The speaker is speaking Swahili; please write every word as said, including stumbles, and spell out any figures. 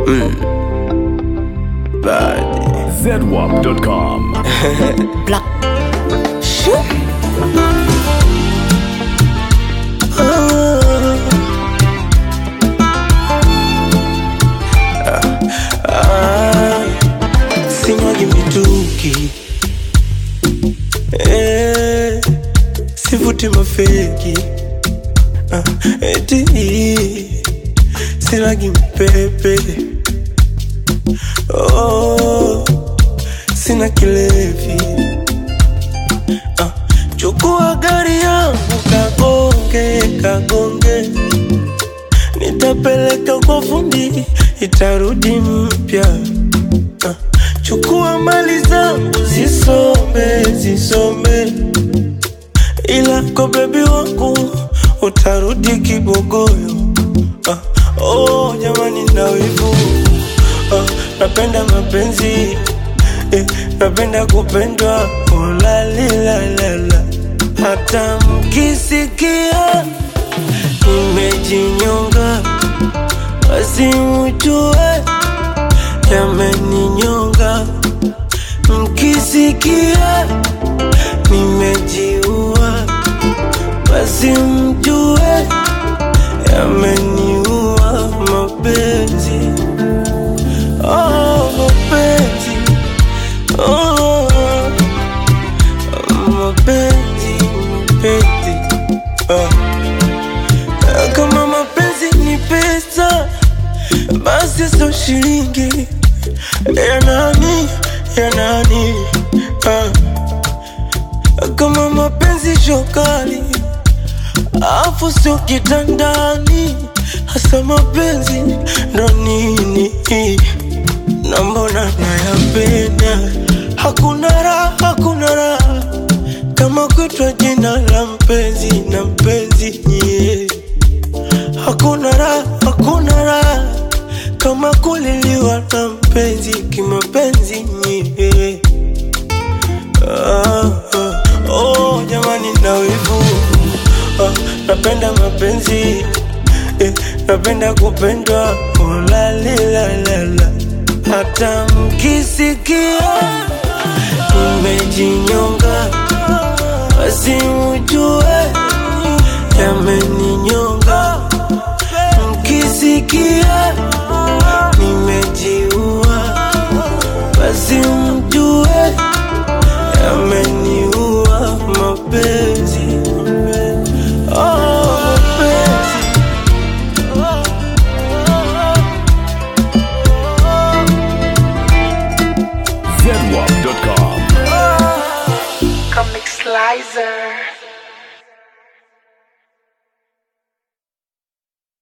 Bad. Z W A P dot com. Black. Shoo. Sinyagi mituki, eh, sivuti mafeki, ah, eti silagi mpepe, oh, sina kilevi, ah, chukua gari yangu kagonge, kagonge, nitapeleka kwa fundi, itarudi mpya. Uh, chukua mali zangu zisombe, zisombe, ila kwa baby wangu utarudi kibogoyo. Uh, oh jamani na wivu, uh, napenda mapenzi, eh, napenda kupendwa, oh la li la la la. Hata mkisikia nimejinyonga, basi mjue yameninyonga. Mkisikia nimejiua, basi mjue yameniua. Mapenzi, oh mapenzi, oh mapenzi, mapenzi, oh. Kama mapenzi ni pesa, basi so shilingi ya nani, ya nani, ah. Kama mapenzi shokali, afu sio kitandani, hasa mapenzi ndo nini? Na mbona nayapenda, hakuna raha, hakuna raha kama kuitwa jina la mpenzi na mpenzi, yeah. Hakuna raha, hakuna raha kama kuliliwa na mpenzi kimapenzi, yeah. Ah, ah, oh jamani na wivu, ah, napenda mapenzi, eh, napenda kupendwa, oh la li la la la. Hata mkisikia nimejinyonga, basi mjue yameninyonga. Mkisikia nimejiua, basi mjue yameniua. Mapenzi, oh mapenzi, Z W A P dot com. Comic Slicer.